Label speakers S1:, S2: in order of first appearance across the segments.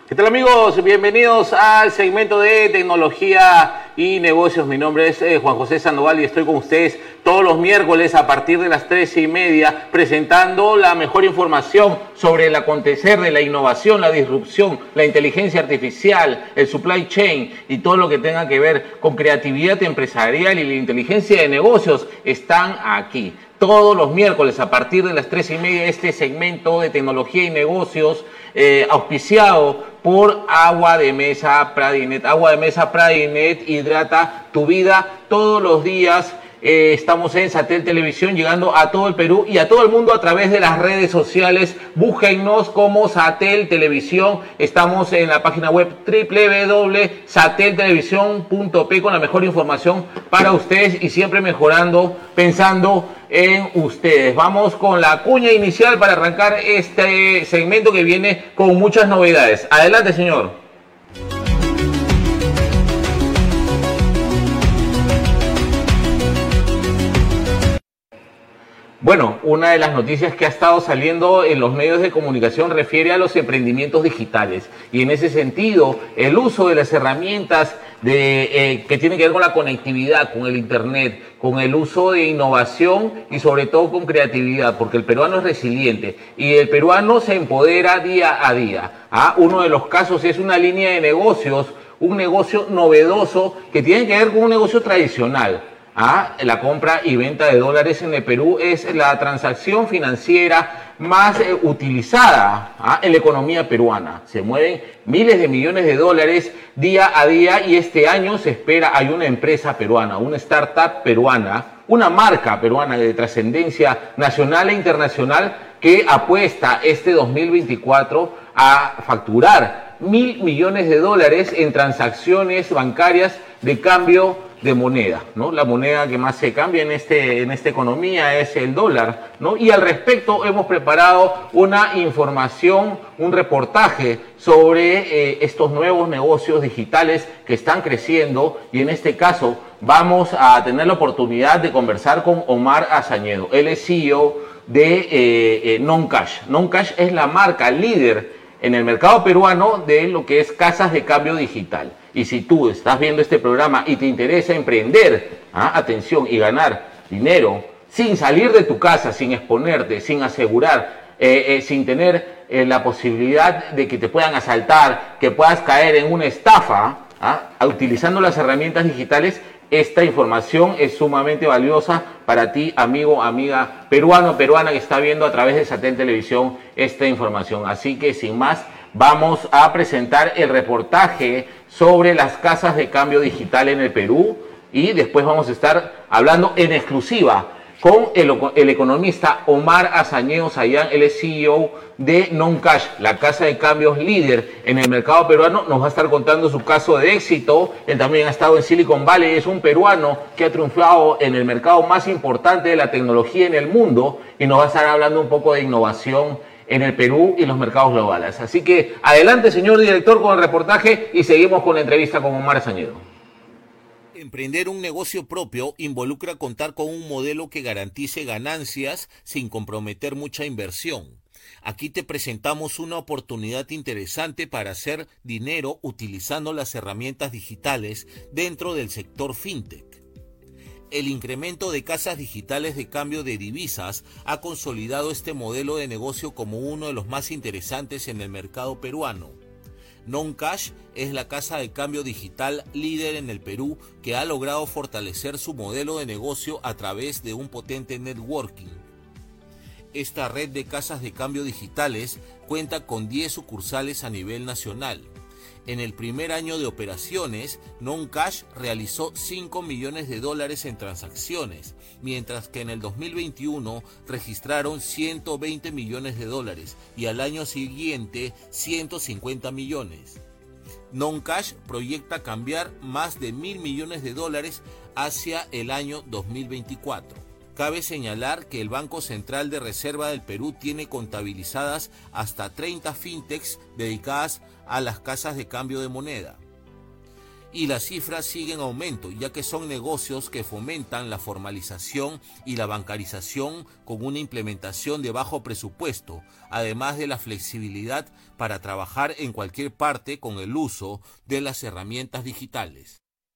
S1: ¿Qué tal, amigos? Bienvenidos al segmento de tecnología y negocios. Mi nombre es Juan José Sandoval y estoy con ustedes todos los miércoles a partir de las 13:30 presentando la mejor información sobre el acontecer de la innovación, la disrupción, la inteligencia artificial, el supply chain y todo lo que tenga que ver con creatividad empresarial y la inteligencia de negocios están aquí. Todos los miércoles a partir de las 13:30 este segmento de tecnología y negocios auspiciado por Agua de Mesa Pradinet. Agua de Mesa Pradinet hidrata tu vida todos los días. Estamos en Satel Televisión, llegando a todo el Perú y a todo el mundo a través de las redes sociales. Búsquennos como Satel Televisión. Estamos en la página web www.sateltelevisión.p con la mejor información para ustedes y siempre mejorando, pensando en ustedes. Vamos con la cuña inicial para arrancar este segmento que viene con muchas novedades. Adelante, señor. Bueno, una de las noticias que ha estado saliendo en los medios de comunicación refiere a los emprendimientos digitales y en ese sentido el uso de las herramientas que tienen que ver con la conectividad, con el internet, con el uso de innovación y sobre todo con creatividad, porque el peruano es resiliente y el peruano se empodera día a día. Uno de los casos es una línea de negocios, un negocio novedoso que tiene que ver con un negocio tradicional. La compra y venta de dólares en el Perú es la transacción financiera más utilizada en la economía peruana. Se mueven miles de millones de dólares día a día y este año se espera, hay una empresa peruana, una startup peruana, una marca peruana de trascendencia nacional e internacional que apuesta este 2024 a facturar 1.000 millones de dólares en transacciones bancarias de cambio de moneda, ¿no? La moneda que más se cambia en esta economía es el dólar, ¿no? Y al respecto hemos preparado una información, un reportaje sobre estos nuevos negocios digitales que están creciendo y en este caso vamos a tener la oportunidad de conversar con Omar Azañedo. Él es CEO de NonCash. NonCash es la marca líder en el mercado peruano de lo que es casas de cambio digital. Y si tú estás viendo este programa y te interesa emprender, atención, y ganar dinero sin salir de tu casa, sin exponerte, sin asegurar, sin tener la posibilidad de que te puedan asaltar, que puedas caer en una estafa, utilizando las herramientas digitales, esta información es sumamente valiosa para ti, amigo, amiga, peruano, peruana que está viendo a través de Satel Televisión esta información. Así que sin más, vamos a presentar el reportaje sobre las casas de cambio digital en el Perú y después vamos a estar hablando en exclusiva con el economista Omar Azañedo Sayán. Él es CEO de NonCash, la casa de cambios líder en el mercado peruano. Nos va a estar contando su caso de éxito. Él también ha estado en Silicon Valley, es un peruano que ha triunfado en el mercado más importante de la tecnología en el mundo y nos va a estar hablando un poco de innovación en el Perú y los mercados globales. Así que adelante, señor director, con el reportaje y seguimos con la entrevista con Omar Azañedo.
S2: Emprender un negocio propio involucra contar con un modelo que garantice ganancias sin comprometer mucha inversión. Aquí te presentamos una oportunidad interesante para hacer dinero utilizando las herramientas digitales dentro del sector fintech. El incremento de casas digitales de cambio de divisas ha consolidado este modelo de negocio como uno de los más interesantes en el mercado peruano. NonCash es la casa de cambio digital líder en el Perú que ha logrado fortalecer su modelo de negocio a través de un potente networking. Esta red de casas de cambio digitales cuenta con 10 sucursales a nivel nacional. En el primer año de operaciones, NonCash realizó 5 millones de dólares en transacciones, mientras que en el 2021 registraron 120 millones de dólares y al año siguiente 150 millones. NonCash proyecta cambiar más de 1.000 millones de dólares hacia el año 2024. Cabe señalar que el Banco Central de Reserva del Perú tiene contabilizadas hasta 30 fintechs dedicadas a las casas de cambio de moneda. y las cifras siguen en aumento, ya que son negocios que fomentan la formalización y la bancarización con una implementación de bajo presupuesto, además de la flexibilidad para trabajar en cualquier parte con el uso de las herramientas digitales.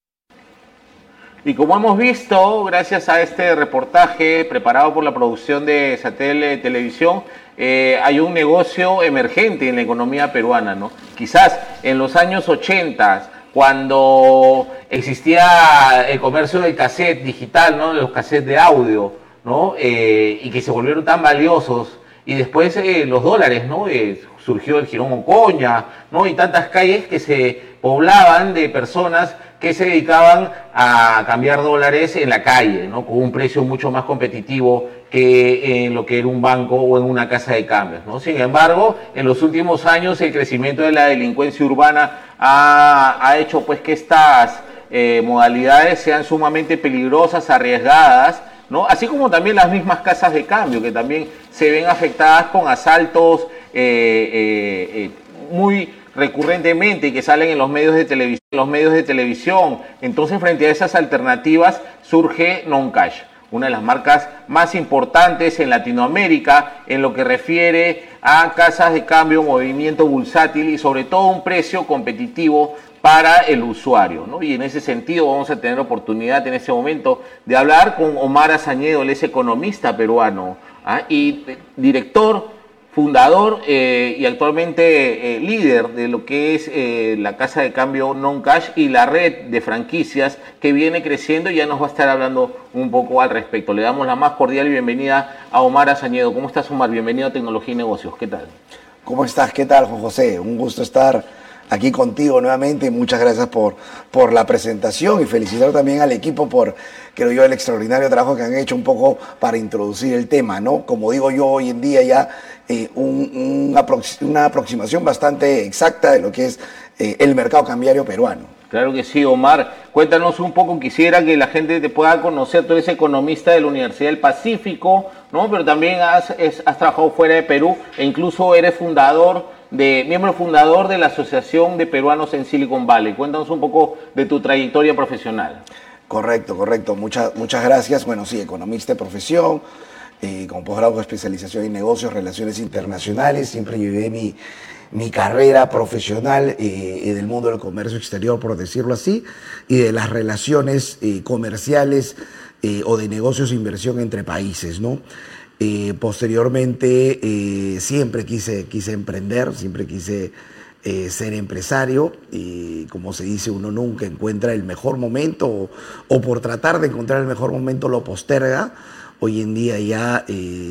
S1: Y como hemos visto, gracias a este reportaje preparado por la producción de Satélite Televisión, hay un negocio emergente en la economía peruana, ¿no? Quizás en los años 80, cuando existía el comercio del cassette digital, ¿no? De los cassettes de audio, ¿no? Y que se volvieron tan valiosos. Y después los dólares, ¿no? Surgió el Jirón Ocoña, ¿no? Y tantas calles que se poblaban de personas que se dedicaban a cambiar dólares en la calle, ¿no? Con un precio mucho más competitivo que en lo que era un banco o en una casa de cambios, ¿no? Sin embargo, en los últimos años el crecimiento de la delincuencia urbana ha hecho pues que estas modalidades sean sumamente peligrosas, arriesgadas, ¿no? Así como también las mismas casas de cambio, que también se ven afectadas con asaltos muy recurrentemente y que salen en los medios de televisión. Entonces, frente a esas alternativas surge NonCash, una de las marcas más importantes en Latinoamérica en lo que refiere a casas de cambio, movimiento bursátil y sobre todo un precio competitivo para el usuario, ¿no? Y en ese sentido vamos a tener oportunidad en ese momento de hablar con Omar Azañedo, él es economista peruano, y director, fundador y actualmente líder de lo que es la casa de cambio NonCash y la red de franquicias que viene creciendo, y ya nos va a estar hablando un poco al respecto. Le damos la más cordial bienvenida a Omar Azañedo. ¿Cómo estás, Omar? Bienvenido a Tecnología y Negocios. ¿Qué tal?
S3: ¿Cómo estás? ¿Qué tal, Juan José? Un gusto estar aquí contigo nuevamente. Muchas gracias por la presentación y felicitar también al equipo por, creo yo, el extraordinario trabajo que han hecho un poco para introducir el tema, ¿no? Como digo yo, hoy en día ya una aproximación bastante exacta de lo que es el mercado cambiario peruano.
S1: Claro que sí, Omar. Cuéntanos un poco, quisiera que la gente te pueda conocer. Tú eres economista de la Universidad del Pacífico, ¿no? Pero también has trabajado fuera de Perú e incluso eres miembro fundador de la Asociación de Peruanos en Silicon Valley. Cuéntanos un poco de tu trayectoria profesional.
S3: Correcto. Muchas gracias. Bueno, sí, economista de profesión, con posgrado de especialización en negocios, relaciones internacionales. Siempre llevé mi carrera profesional en el mundo del comercio exterior, por decirlo así, y de las relaciones comerciales o de negocios e inversión entre países, ¿no? Posteriormente siempre quise emprender, siempre quise ser empresario, y como se dice, uno nunca encuentra el mejor momento o por tratar de encontrar el mejor momento lo posterga. Hoy en día ya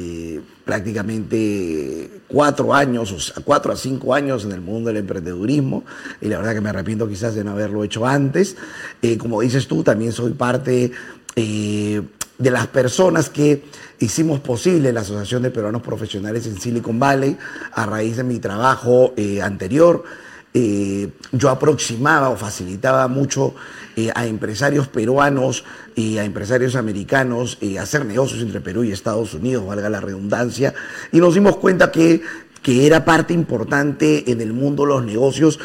S3: prácticamente 4 a 5 años en el mundo del emprendedurismo, y la verdad que me arrepiento quizás de no haberlo hecho antes. Como dices tú, también soy parte de las personas que hicimos posible la Asociación de Peruanos Profesionales en Silicon Valley a raíz de mi trabajo anterior. Yo aproximaba o facilitaba mucho a empresarios peruanos y a empresarios americanos hacer negocios entre Perú y Estados Unidos, valga la redundancia, y nos dimos cuenta que era parte importante en el mundo de los negocios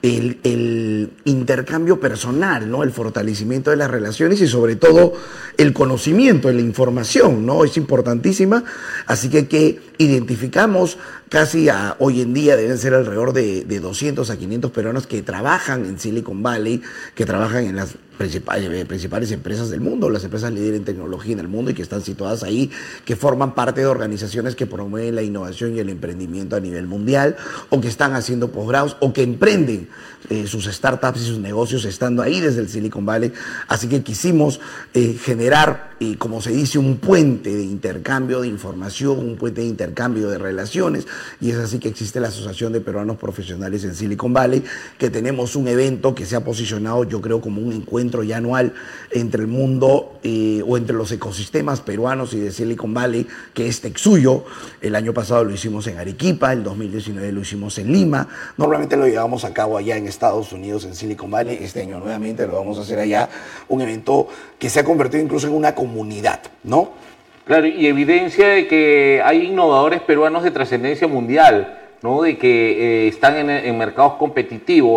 S3: el intercambio personal, ¿no? El fortalecimiento de las relaciones y sobre todo el conocimiento, la información, ¿no? Es importantísima, así que identificamos casi hoy en día deben ser alrededor de 200 a 500 peruanos que trabajan en Silicon Valley, que trabajan en las principales empresas del mundo, las empresas líderes en tecnología en el mundo y que están situadas ahí, que forman parte de organizaciones que promueven la innovación y el emprendimiento a nivel mundial, o que están haciendo posgrados, o que emprenden sus startups y sus negocios estando ahí desde el Silicon Valley. Así que quisimos generar, como se dice, un puente de intercambio de información, un puente de intercambio de relaciones, y es así que existe la Asociación de Peruanos Profesionales en Silicon Valley, que tenemos un evento que se ha posicionado, yo creo, como un encuentro ya anual entre el mundo o entre los ecosistemas peruanos y de Silicon Valley, que es Texuyo. El año pasado lo hicimos en Arequipa, el 2019 lo hicimos en Lima, normalmente lo llevamos a cabo allá en Estados Unidos, en Silicon Valley. Este año nuevamente lo vamos a hacer allá, un evento que se ha convertido incluso en una comunidad, ¿no?
S1: Claro, y evidencia de que hay innovadores peruanos de trascendencia mundial, ¿no? De que están en mercados competitivos.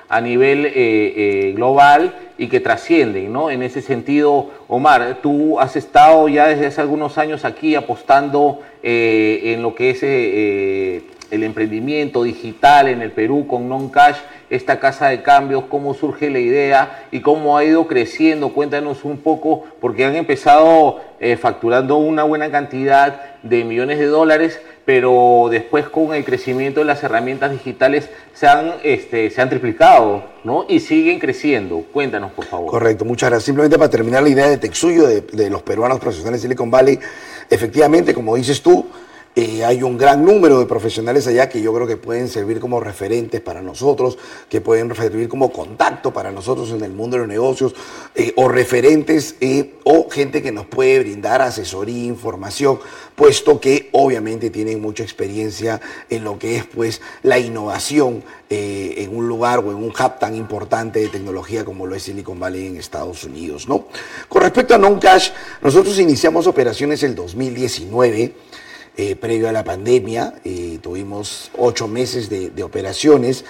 S1: a nivel global y que trascienden, ¿no? En ese sentido, Omar, tú has estado ya desde hace algunos años aquí apostando en lo que es el emprendimiento digital en el Perú con NonCash, esta casa de cambios, cómo surge la idea y cómo ha ido creciendo. Cuéntanos un poco, porque han empezado facturando una buena cantidad de millones de dólares, pero después con el crecimiento de las herramientas digitales se han triplicado, ¿no? Y siguen creciendo. Cuéntanos, por favor.
S3: Correcto, muchas gracias. Simplemente para terminar la idea de Texuyo, de los peruanos profesionales de Silicon Valley, efectivamente, como dices tú, hay un gran número de profesionales allá que yo creo que pueden servir como referentes para nosotros, que pueden servir como contacto para nosotros en el mundo de los negocios, o referentes o gente que nos puede brindar asesoría e información, puesto que obviamente tienen mucha experiencia en lo que es pues la innovación en un lugar o en un hub tan importante de tecnología como lo es Silicon Valley en Estados Unidos, ¿no? Con respecto a NonCash, nosotros iniciamos operaciones el 2019. Previo a la pandemia, tuvimos 8 meses de operaciones.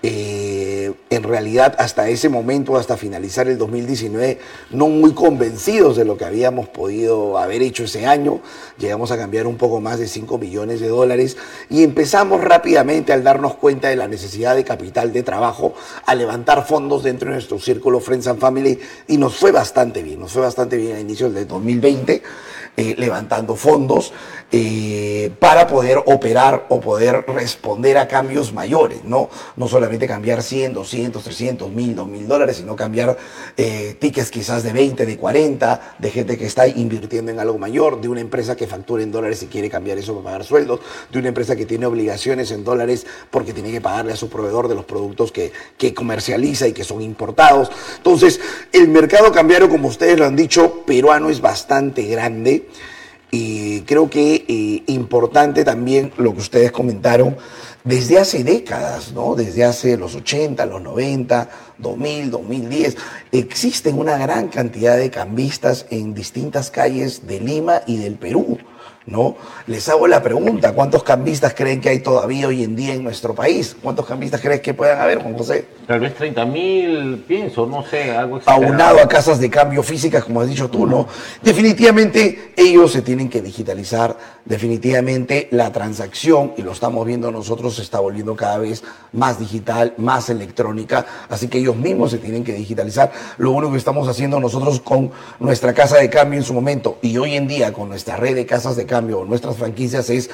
S3: En realidad, hasta ese momento, hasta finalizar el 2019, no muy convencidos de lo que habíamos podido haber hecho ese año. Llegamos a cambiar un poco más de 5 millones de dólares y empezamos rápidamente, al darnos cuenta de la necesidad de capital de trabajo, a levantar fondos dentro de nuestro círculo Friends and Family, y nos fue bastante bien a inicios del 2020. Levantando fondos para poder operar o poder responder a cambios mayores, ¿no? No solamente cambiar 100, 200, 300, 1000, 2000 dólares, sino cambiar tickets quizás de 20, de 40, de gente que está invirtiendo en algo mayor, de una empresa que factura en dólares y quiere cambiar eso para pagar sueldos, de una empresa que tiene obligaciones en dólares porque tiene que pagarle a su proveedor de los productos que comercializa y que son importados. Entonces, el mercado cambiario, como ustedes lo han dicho, peruano, es bastante grande. Y creo que importante también lo que ustedes comentaron desde hace décadas, ¿no? Desde hace los 80, los 90, 2000, 2010, existen una gran cantidad de cambistas en distintas calles de Lima y del Perú, ¿no? Les hago la pregunta, ¿cuántos cambistas creen que hay todavía hoy en día en nuestro país? ¿Cuántos cambistas crees que puedan haber, Juan José?
S1: Tal vez 30.000, pienso, no sé, algo exagerado.
S3: Aunado a casas de cambio físicas, como has dicho tú, ¿no? Definitivamente ellos se tienen que digitalizar, definitivamente la transacción, y lo estamos viendo nosotros, se está volviendo cada vez más digital, más electrónica, así que ellos mismos se tienen que digitalizar. Lo único que estamos haciendo nosotros con nuestra casa de cambio en su momento, y hoy en día con nuestra red de casas de cambio o nuestras franquicias, es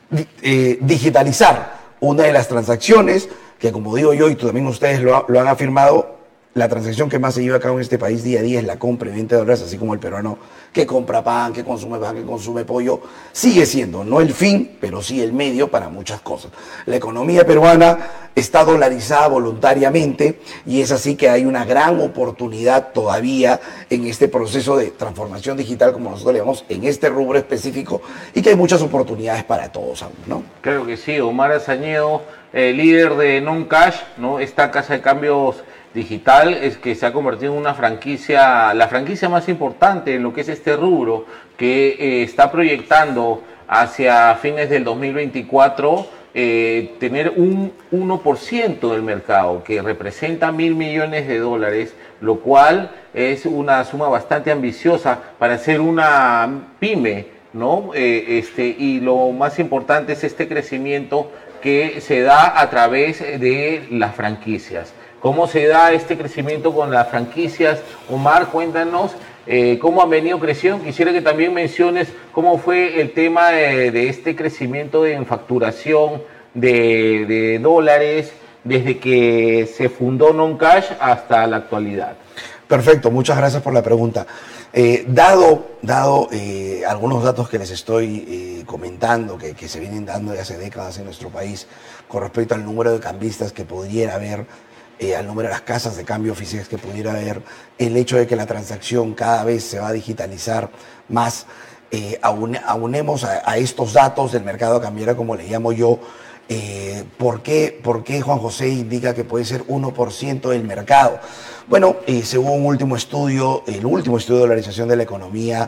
S3: digitalizar una de las transacciones que, como digo yo y también ustedes lo han afirmado, la transacción que más se lleva a cabo en este país día a día es la compra y venta de dólares, así como el peruano que compra pan, que consume pollo, sigue siendo, no el fin, pero sí el medio para muchas cosas. La economía peruana está dolarizada voluntariamente y es así que hay una gran oportunidad todavía en este proceso de transformación digital, como nosotros le llamamos, en este rubro específico, y que hay muchas oportunidades para todos aún, ¿no?
S1: Creo que sí. Omar Azañedo, líder de NonCash, ¿no? Esta casa de cambios digital es que se ha convertido en una franquicia, la franquicia más importante en lo que es este rubro, que está proyectando hacia fines del 2024 tener un 1% del mercado, que representa 1.000 millones de dólares, lo cual es una suma bastante ambiciosa para ser una pyme, ¿no? Y lo más importante es este crecimiento que se da a través de las franquicias. ¿Cómo se da este crecimiento con las franquicias? Omar, cuéntanos cómo han venido creciendo. Quisiera que también menciones cómo fue el tema de este crecimiento en facturación de dólares desde que se fundó NonCash hasta la actualidad.
S3: Perfecto, muchas gracias por la pregunta. Dado algunos datos que les estoy comentando, que se vienen dando desde hace décadas en nuestro país, con respecto al número de cambistas que pudiera haber, al número de las casas de cambio físicas que pudiera haber, el hecho de que la transacción cada vez se va a digitalizar más, aunemos a estos datos del mercado cambiario, como le llamo yo. ¿Por qué Juan José indica que puede ser 1% del mercado? Bueno, según el último estudio de dolarización de la economía,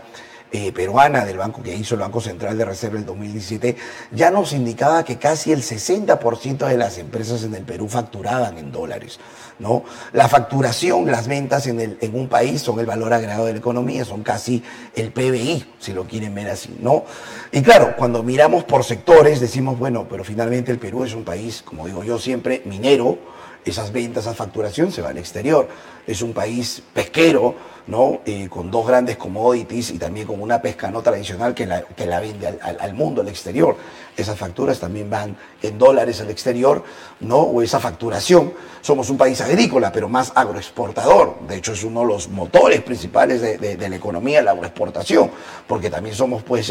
S3: peruana del banco que hizo el Banco Central de Reserva en 2017, ya nos indicaba que casi el 60% de las empresas en el Perú facturaban en dólares, ¿no? La facturación, las ventas en un país son el valor agregado de la economía, son casi el PBI, si lo quieren ver así, ¿no? Y claro, cuando miramos por sectores decimos, bueno, pero finalmente el Perú es un país, como digo yo siempre, minero. Esas ventas, esa facturación se va al exterior. Es un país pesquero, ¿no? Con dos grandes commodities y también con una pesca no tradicional que la vende al mundo, al exterior. Esas facturas también van en dólares al exterior, ¿no? O esa facturación. Somos un país agrícola, pero más agroexportador. De hecho, es uno de los motores principales de la economía, la agroexportación, porque también somos, pues,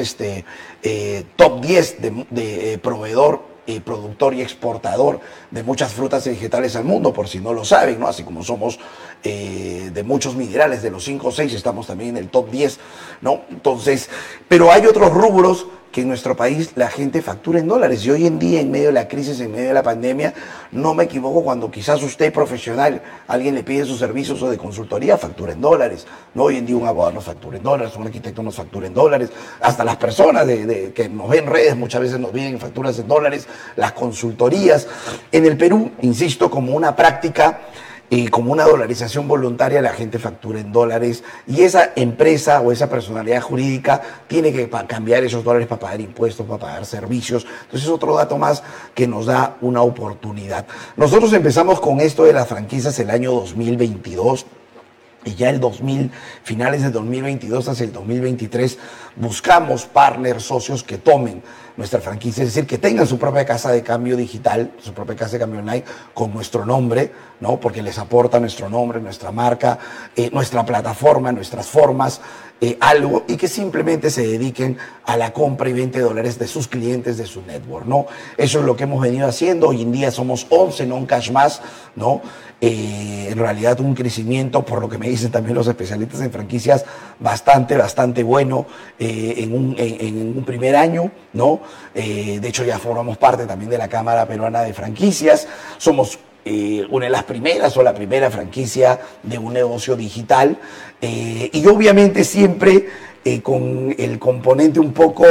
S3: top 10 de proveedor, productor y exportador de muchas frutas y vegetales al mundo, por si no lo saben, ¿no? Así como somos de muchos minerales, de los 5 o 6, estamos también en el top 10, ¿no? Entonces, pero hay otros rubros que en nuestro país la gente factura en dólares. Y hoy en día, en medio de la crisis, en medio de la pandemia, no me equivoco cuando quizás usted, profesional, alguien le pide sus servicios o de consultoría, factura en dólares. ¿No? Hoy en día un abogado nos factura en dólares, un arquitecto nos factura en dólares, hasta las personas que nos ven en redes muchas veces nos piden facturas en dólares, las consultorías. En el Perú, insisto, como una práctica, como una dolarización voluntaria, la gente factura en dólares y esa empresa o esa personalidad jurídica tiene que cambiar esos dólares para pagar impuestos, para pagar servicios. Entonces es otro dato más que nos da una oportunidad. Nosotros empezamos con esto de las franquicias el año 2022. Y ya finales del 2022 hacia el 2023, buscamos partners, socios que tomen nuestra franquicia, es decir, que tengan su propia casa de cambio digital, su propia casa de cambio online con nuestro nombre, ¿no? Porque les aporta nuestro nombre, nuestra marca, nuestra plataforma, nuestras formas, algo, y que simplemente se dediquen a la compra y venta de dólares de sus clientes, de su network, ¿no? Eso es lo que hemos venido haciendo. Hoy en día somos 11 non-cash más, ¿no? En realidad un crecimiento, por lo que me dicen también los especialistas en franquicias, bastante bueno en un primer año, ¿no? De hecho ya formamos parte también de la Cámara Peruana de Franquicias, somos una de las primeras o la primera franquicia de un negocio digital, y obviamente siempre con el componente un poco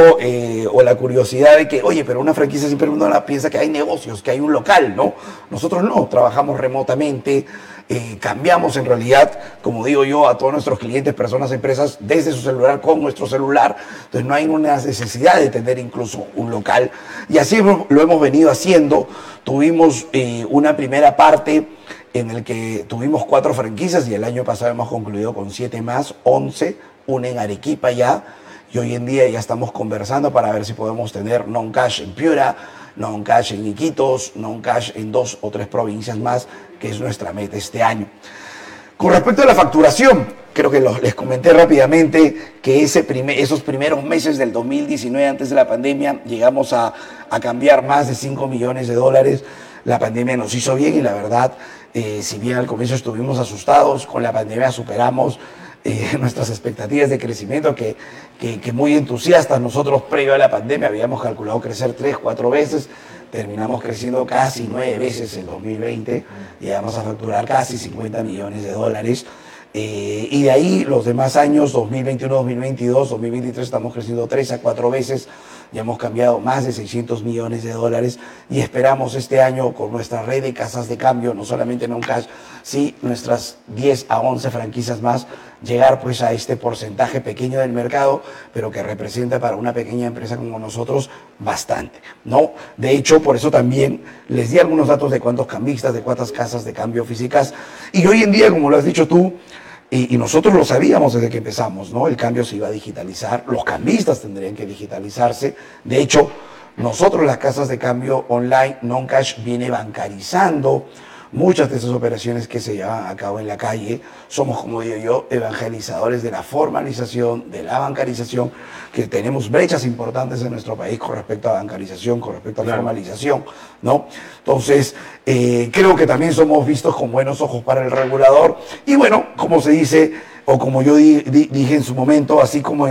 S3: o la curiosidad de que, oye, pero una franquicia siempre uno piensa que hay negocios, que hay un local, ¿no? Nosotros no, trabajamos remotamente, cambiamos en realidad, como digo yo, a todos nuestros clientes, personas, empresas, desde su celular con nuestro celular. Entonces no hay una necesidad de tener incluso un local. Y así lo hemos venido haciendo. Tuvimos una primera parte en el que tuvimos 4 franquicias y el año pasado hemos concluido con 7 más, 11, una en Arequipa ya. Y hoy en día ya estamos conversando para ver si podemos tener non-cash en Piura, non-cash en Iquitos, non-cash en 2 o 3 provincias más, que es nuestra meta este año. Con respecto a la facturación, creo que les comenté rápidamente que esos primeros meses del 2019, antes de la pandemia, llegamos a cambiar más de 5 millones de dólares. La pandemia nos hizo bien y la verdad, si bien al comienzo estuvimos asustados, con la pandemia superamos nuestras expectativas de crecimiento que muy entusiastas. Nosotros previo a la pandemia habíamos calculado crecer 3, 4 veces, terminamos creciendo casi 9 veces en 2020, llegamos a facturar casi 50 millones de dólares. Y de ahí los demás años, 2021, 2022, 2023, estamos creciendo 3 a 4 veces. Ya hemos cambiado más de 600 millones de dólares y esperamos este año con nuestra red de casas de cambio, no solamente non-cash, sí, nuestras 10 a 11 franquicias más, llegar pues a este porcentaje pequeño del mercado, pero que representa para una pequeña empresa como nosotros bastante, ¿no? De hecho, por eso también les di algunos datos de cuántos cambistas, de cuántas casas de cambio físicas, y hoy en día, como lo has dicho tú, y nosotros lo sabíamos desde que empezamos, ¿no? El cambio se iba a digitalizar, los cambistas tendrían que digitalizarse. De hecho, nosotros las casas de cambio online, non-cash, viene bancarizando muchas de esas operaciones que se llevan a cabo en la calle. Somos, como digo yo, evangelizadores de la formalización, de la bancarización, que tenemos brechas importantes en nuestro país con respecto a bancarización, con respecto a formalización, ¿no? Entonces, creo que también somos vistos con buenos ojos para el regulador. Y bueno, como se dice, o como yo dije en su momento, así como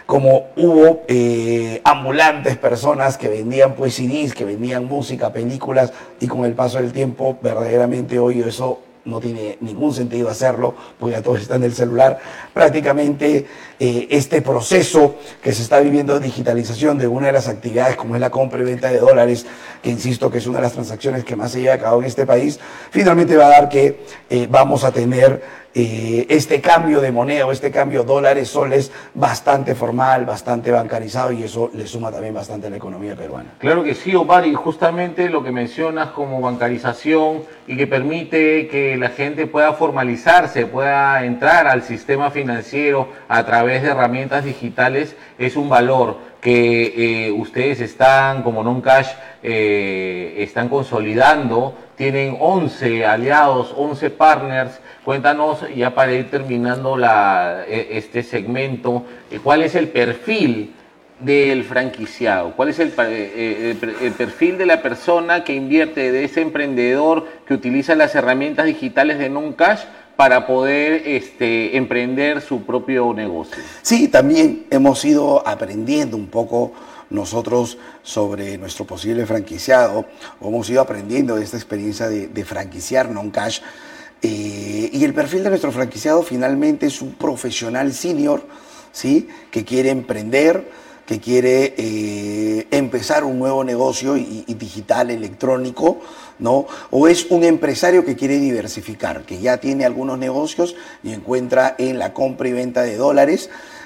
S3: hubo ambulantes, personas que vendían pues CDs, que vendían música, películas, y con el paso del tiempo, verdaderamente hoy eso no tiene ningún sentido hacerlo, porque ya todos están en el celular. Prácticamente este proceso que se está viviendo de digitalización de una de las actividades como es la compra y venta de dólares, que insisto que es una de las transacciones que más se lleva a cabo en este país, finalmente va a dar que vamos a tener este cambio de moneda o este cambio dólares, soles, bastante formal, bastante bancarizado, y eso le suma también bastante a la economía peruana.
S1: Claro que sí, Omar, y justamente lo que mencionas como bancarización y que permite que la gente pueda formalizarse, pueda entrar al sistema financiero a través de herramientas digitales, es un valor que ustedes están, como NonCash, están consolidando. Tienen 11 aliados, 11 partners. Cuéntanos, ya para ir terminando este segmento, ¿cuál es el perfil del franquiciado? ¿Cuál es el perfil de la persona que invierte, de ese emprendedor que utiliza las herramientas digitales de NonCash para poder emprender su propio negocio?
S3: Sí, también hemos ido aprendiendo un poco nosotros sobre nuestro posible franquiciado, hemos ido aprendiendo de esta experiencia de franquiciar NonCash. Y el perfil de nuestro franquiciado finalmente es un profesional senior, ¿sí?, que quiere emprender, que quiere empezar un nuevo negocio y digital, electrónico, ¿no? O es un empresario que quiere diversificar, que ya tiene algunos negocios y encuentra en la compra y venta de dólares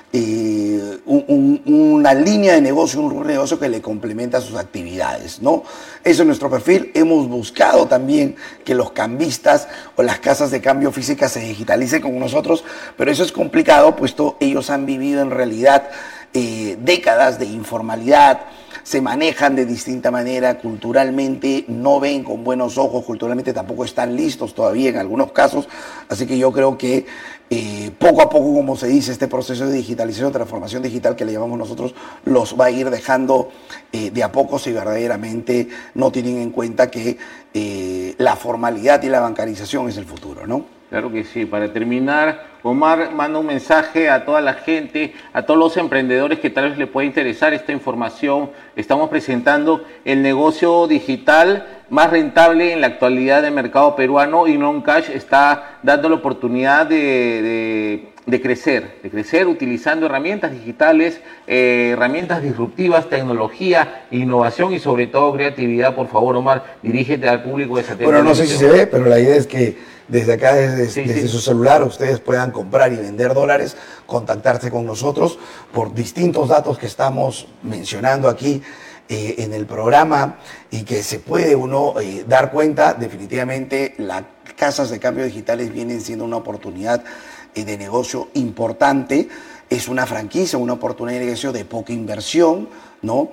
S3: una línea de negocio, un negocio que le complementa sus actividades, ¿no? Eso es nuestro perfil. Hemos buscado también que los cambistas o las casas de cambio físicas se digitalicen con nosotros, pero eso es complicado, puesto ellos han vivido en realidad décadas de informalidad, se manejan de distinta manera, culturalmente no ven con buenos ojos, culturalmente tampoco están listos todavía en algunos casos, así que yo creo que poco a poco, como se dice, este proceso de digitalización, transformación digital que le llamamos nosotros, los va a ir dejando de a poco si verdaderamente no tienen en cuenta que la formalidad y la bancarización es el futuro, ¿no?
S1: Claro que sí. Para terminar, Omar, manda un mensaje a toda la gente, a todos los emprendedores que tal vez le pueda interesar esta información. Estamos presentando el negocio digital más rentable en la actualidad del mercado peruano, y NonCash está dando la oportunidad de crecer utilizando herramientas digitales, herramientas disruptivas, tecnología, innovación y sobre todo creatividad. Por favor, Omar, dirígete al público de Satélite.
S3: Bueno, no sé si se ve, pero la idea es que desde acá, desde su celular, ustedes puedan comprar y vender dólares, contactarse con nosotros por distintos datos que estamos mencionando aquí en el programa, y que se puede uno dar cuenta. Definitivamente las casas de cambio digitales vienen siendo una oportunidad de negocio importante. Es una franquicia, una oportunidad de negocio de poca inversión, ¿no?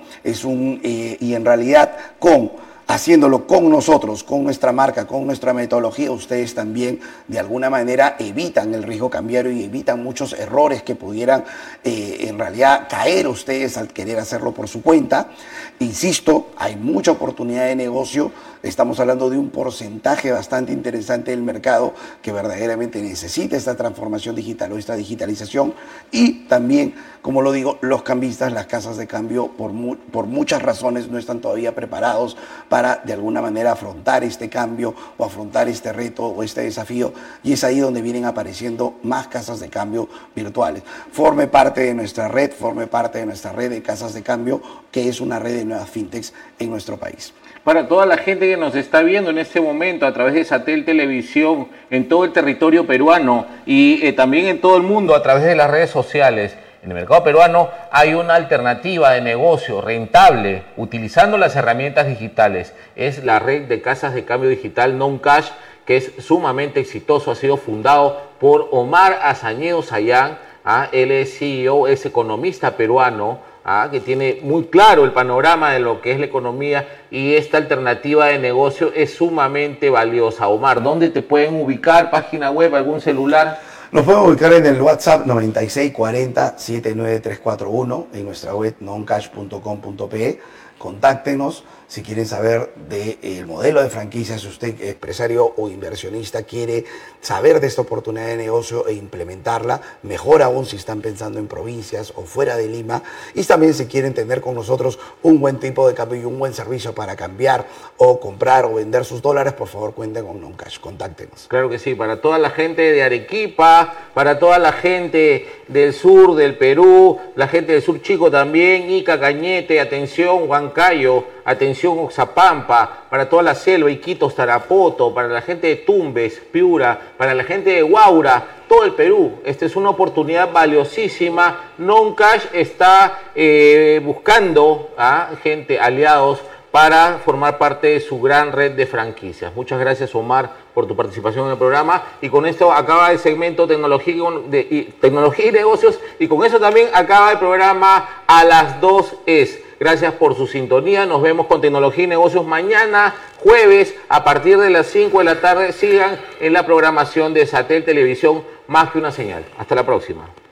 S3: Y en realidad haciéndolo con nosotros, con nuestra marca, con nuestra metodología, ustedes también de alguna manera evitan el riesgo cambiario y evitan muchos errores que pudieran en realidad caer ustedes al querer hacerlo por su cuenta. Insisto, hay mucha oportunidad de negocio. Estamos hablando de un porcentaje bastante interesante del mercado que verdaderamente necesita esta transformación digital o esta digitalización. Y también, como lo digo, los cambistas, las casas de cambio, por muchas razones no están todavía preparados para de alguna manera afrontar este cambio o afrontar este reto o este desafío. Y es ahí donde vienen apareciendo más casas de cambio virtuales. Forme parte de nuestra red de casas de cambio, que es una red de nuevas fintechs en nuestro país.
S1: Para toda la gente que nos está viendo en este momento a través de Satel Televisión en todo el territorio peruano y también en todo el mundo a través de las redes sociales, en el mercado peruano hay una alternativa de negocio rentable utilizando las herramientas digitales. Es la red de casas de cambio digital NonCash, que es sumamente exitoso. Ha sido fundado por Omar Azañedo Sayán. Él es CEO, es economista peruano, que tiene muy claro el panorama de lo que es la economía, y esta alternativa de negocio es sumamente valiosa. Omar, ¿dónde te pueden ubicar? ¿Página web, algún celular?
S3: Nos pueden ubicar en el WhatsApp 9640-79341, en nuestra web noncash.com.pe. Contáctenos, Si quieren saber del modelo de franquicia, si usted, empresario o inversionista, quiere saber de esta oportunidad de negocio e implementarla, mejor aún si están pensando en provincias o fuera de Lima. Y también si quieren tener con nosotros un buen tipo de cambio y un buen servicio para cambiar o comprar o vender sus dólares, por favor cuenten con Noncash, contáctenos.
S1: Claro que sí, para toda la gente de Arequipa, para toda la gente del sur del Perú, la gente del sur chico también, Ica, Cañete, atención Huancayo, atención Oxapampa, para toda la selva, Iquitos, Tarapoto, para la gente de Tumbes, Piura, para la gente de Huaura, todo el Perú. Esta es una oportunidad valiosísima. Noncash está buscando a gente, aliados, para formar parte de su gran red de franquicias. Muchas gracias, Omar, por tu participación en el programa. Y con esto acaba el segmento Tecnología y Negocios. Y con eso también acaba el programa A las 2 es. Gracias por su sintonía. Nos vemos con Tecnología y Negocios mañana, jueves, a partir de las 5 de la tarde. Sigan en la programación de Satel Televisión, más que una señal. Hasta la próxima.